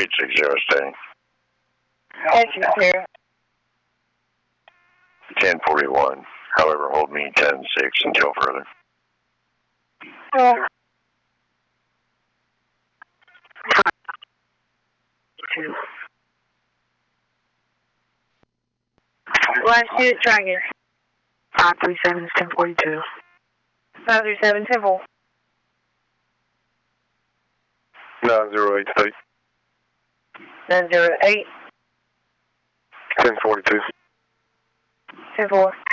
860 stay. Exit clear. 1041. However, hold me 10-6 until further. Last unit, try again. 537 is 1042. 537, 10-4. 908 state. 908. 1042. 10-4.